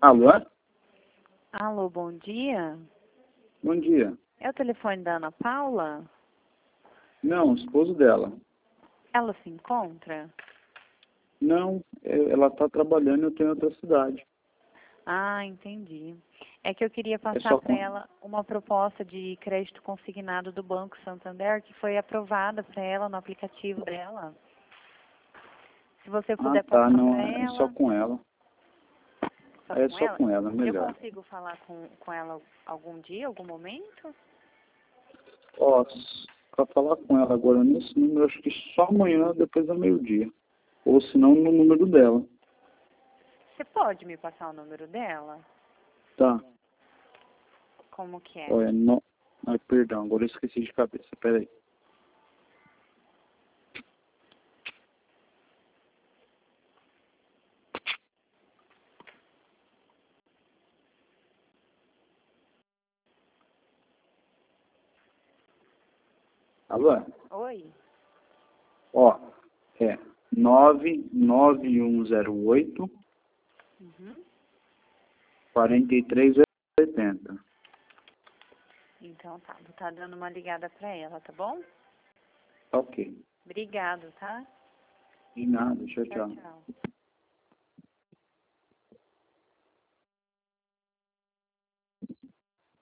Alô? Alô, bom dia. Bom dia. É o telefone da Ana Paula? Não, o esposo dela. Ela se encontra? Não, ela está trabalhando e eu estou em outra cidade. Ah, entendi. É que eu queria É passar só para com... ela uma proposta de crédito consignado do Banco Santander que foi aprovada para ela no aplicativo dela. Se você Ah, puder tá, passar não, para é só ela, com ela. só É com só ela, com ela, eu melhor. consigo falar com ela algum dia, algum momento? Ó, para falar com ela agora nesse número, acho que só amanhã, depois do meio-dia. Ou se não, no número dela. Você pode me passar o número dela? Tá. Como que é? Olha, no... Ai, perdão, agora eu esqueci de cabeça, peraí. Alô? Oi? Ó, é 99108 Uhum. 4380. Então tá, vou estar dando uma ligada para ela, tá bom? Ok. Obrigado, tá? De nada, tchau, Tchau, tchau. tchau.